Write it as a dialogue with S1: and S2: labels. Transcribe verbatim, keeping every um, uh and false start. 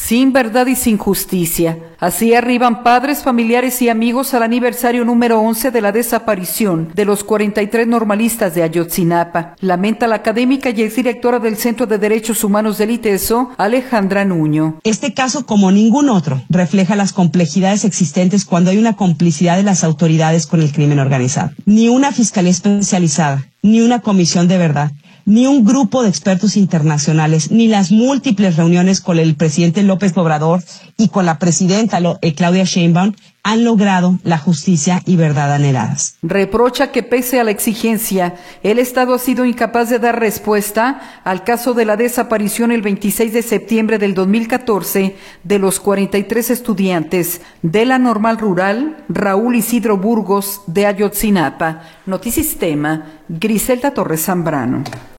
S1: sin verdad y sin justicia. Así arriban padres, familiares y amigos al aniversario número once de la desaparición de los cuarenta y tres normalistas de Ayotzinapa. Lamenta la académica y exdirectora del Centro de Derechos Humanos del ITESO, Alejandra Nuño.
S2: Este caso, como ningún otro, refleja las complejidades existentes cuando hay una complicidad de las autoridades con el crimen organizado. Ni una fiscalía especializada, ni una comisión de verdad, ni un grupo de expertos internacionales, ni las múltiples reuniones con el presidente López Obrador y con la presidenta eh, Claudia Sheinbaum han logrado la justicia y verdad anheladas.
S1: Reprocha que pese a la exigencia, el Estado ha sido incapaz de dar respuesta al caso de la desaparición el veintiséis de septiembre del dos mil catorce de los cuarenta y tres estudiantes de la Normal Rural Raúl Isidro Burgos de Ayotzinapa. Notisistema, Griselda Torres Zambrano.